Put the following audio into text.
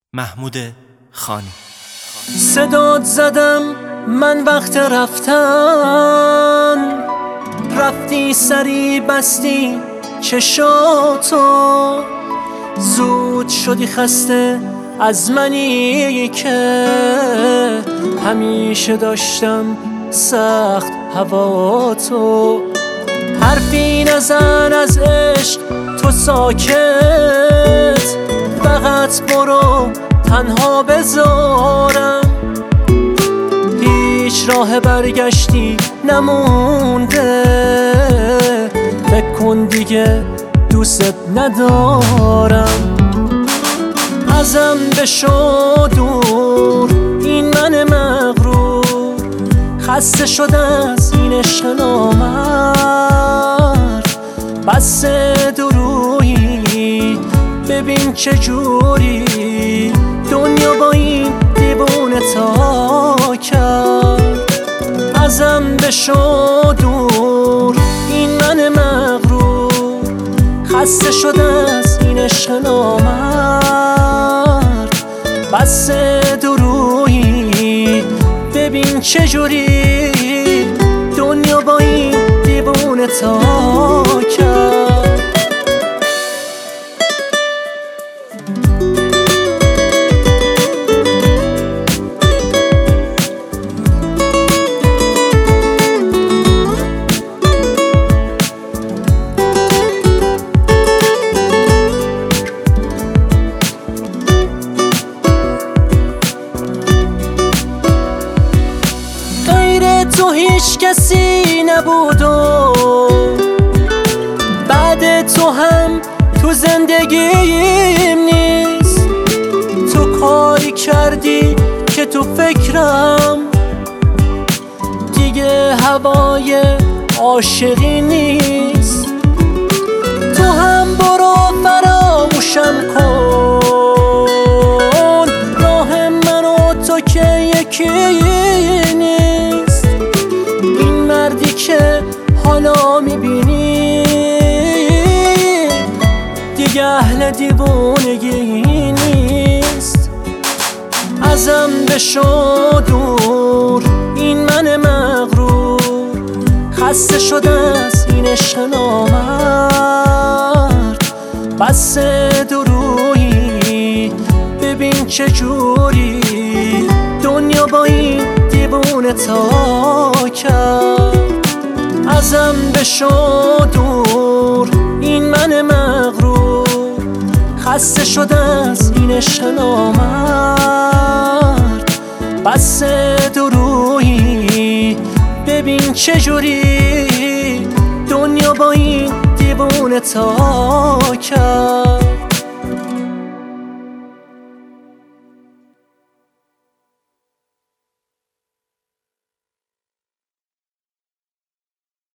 محمود خانی. صدات زدم من وقت رفتن، رفتی سری بستی چشاتو، زود شدی خسته از منی که همیشه داشتم سخت هواتو. حرفی نزن از عشق تو ساکت، فقط برو تنها بذارم، هیچ راه برگشتی نمونده، فکر کن دیگه دوست ندارم. ازم بشو دور این من مغرور، خسته شده از این عشق نامرد، بس درویی ببین چجوری دنیا با این دیوونه تا کرد. ازم بشو دور این من مغرور، خسته شده از این عشق نامرد، بس درویی ببین چجوری دنیا با این دیوونه تا کرد. تو هیچ کسی نبود و بعد تو هم تو زندگیم نیست. تو کاری کردی که تو فکرم دیگه هوای عاشقی نیست. تو هم برو فراموشم کن، راه من و تو که یکی نیست. مردی که حالا میبینی دیگه اهل دیوونگی نیست. ازم بشو دور این من مغرور، خسته شده از این عشق نامرد، بس درویی ببین چجوری دنیا با این دیوونه تا کرد. ازم بشو دور این من مغرور، خسته شده از این عشق نامرد، بس درویی ببین چجوری دنیا با این دیوونه تا کرد.